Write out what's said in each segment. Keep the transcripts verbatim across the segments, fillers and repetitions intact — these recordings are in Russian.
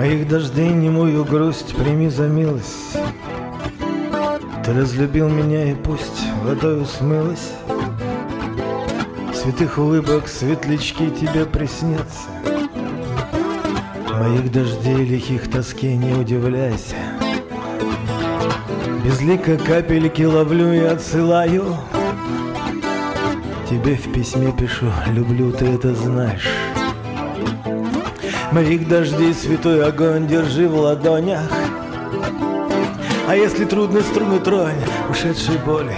Моих дождей немую грусть прими за милость. Ты разлюбил меня, и пусть водою смылась. Святых улыбок светлячки тебе приснятся. Моих дождей лихих тоске не удивляйся. Безлико капельки ловлю и отсылаю. Тебе в письме пишу: люблю, ты это знаешь. Моих дождей святой огонь держи в ладонях. А если трудны струны, тронь ушедшей боли.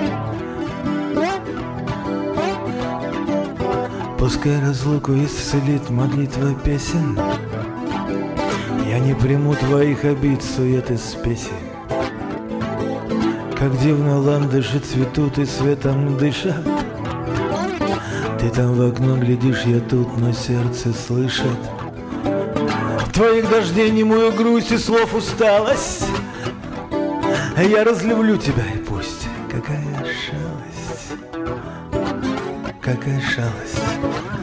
Пускай разлуку исцелит молитва песен. Я не приму твоих обид, сует из песен. Как дивно ландыши цветут и светом дышат. Ты там в окно глядишь, я тут, но сердце слышит твоих дождей немую грусть и слов усталость. Я разлюблю тебя, и пусть. Какая шалость, какая шалость.